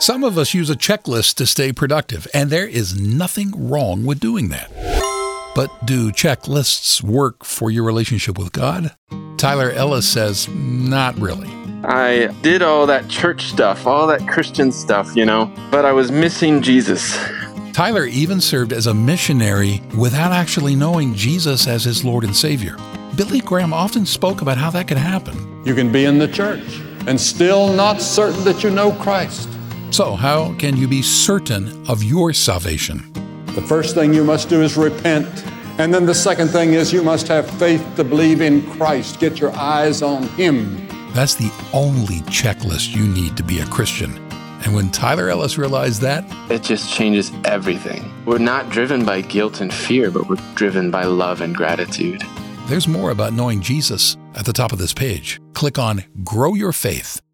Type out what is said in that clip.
Some of us use a checklist to stay productive, and there is nothing wrong with doing that. But do checklists work for your relationship with God? Tyler Ellis says, not really. I did all that church stuff, all that Christian stuff, but I was missing Jesus. Tyler even served as a missionary without actually knowing Jesus as his Lord and Savior. Billy Graham often spoke about how that could happen. You can be in the church and still not certain that you know Christ. So how can you be certain of your salvation? The first thing you must do is repent. And then the second thing is you must have faith to believe in Christ. Get your eyes on Him. That's the only checklist you need to be a Christian. And when Tyler Ellis realized that, it just changes everything. We're not driven by guilt and fear, but we're driven by love and gratitude. There's more about knowing Jesus at the top of this page. Click on Grow Your Faith.